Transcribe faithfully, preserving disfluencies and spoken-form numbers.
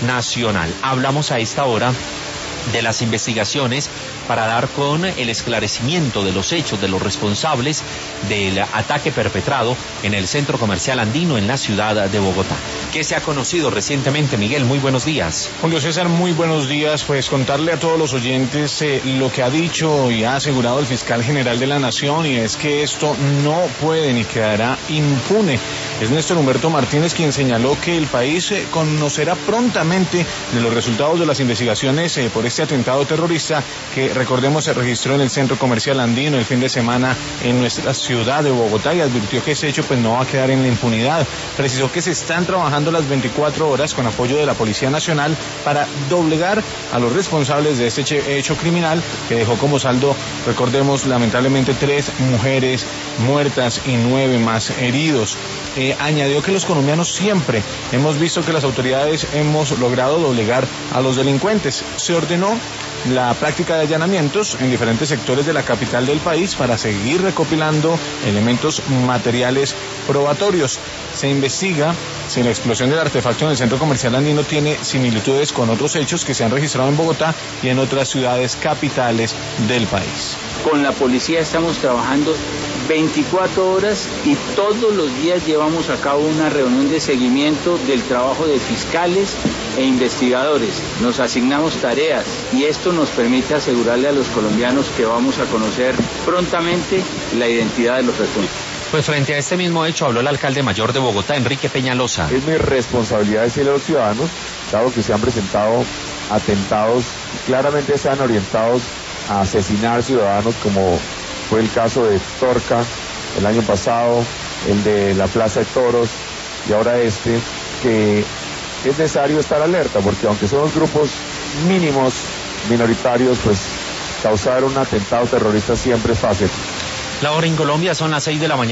nacional. Hablamos a esta hora de las investigaciones para dar con el esclarecimiento de los hechos, de los responsables del ataque perpetrado en el Centro Comercial Andino en la ciudad de Bogotá. ¿Qué se ha conocido recientemente, Miguel? Muy buenos días. Julio César, muy buenos días. Pues contarle a todos los oyentes eh, lo que ha dicho y ha asegurado el fiscal general de la Nación, y es que esto no puede ni quedará impune. Es Néstor Humberto Martínez quien señaló que el país eh, conocerá prontamente de los resultados de las investigaciones eh, por este atentado terrorista que, recordemos, se registró en el Centro Comercial Andino el fin de semana en nuestra ciudad de Bogotá, y advirtió que ese hecho pues no va a quedar en la impunidad. Precisó que se están trabajando las veinticuatro horas con apoyo de la Policía Nacional para doblegar a los responsables de este hecho criminal que dejó como saldo, recordemos, lamentablemente tres mujeres muertas y nueve más heridos. Eh, añadió que los colombianos siempre hemos visto que las autoridades hemos logrado doblegar a los delincuentes. Se ordenó la práctica de allanamientos en diferentes sectores de la capital del país para seguir recopilando elementos materiales probatorios. Se investiga si la explosión del artefacto en el Centro Comercial Andino tiene similitudes con otros hechos que se han registrado en Bogotá y en otras ciudades capitales del país. Con la policía estamos trabajando veinticuatro horas y todos los días llevamos a cabo una reunión de seguimiento del trabajo de fiscales e investigadores. Nos asignamos tareas y esto nos permite asegurarle a los colombianos que vamos a conocer prontamente la identidad de los responsables. Pues frente a este mismo hecho habló el alcalde mayor de Bogotá, Enrique Peñalosa. Es mi responsabilidad decirle a los ciudadanos, dado que se han presentado atentados, claramente están orientados a asesinar ciudadanos, como fue el caso de Torca el año pasado, el de la Plaza de Toros y ahora este, que es necesario estar alerta, porque aunque son los grupos mínimos, minoritarios, pues causar un atentado terrorista siempre es fácil. La hora en Colombia son las seis de la mañana.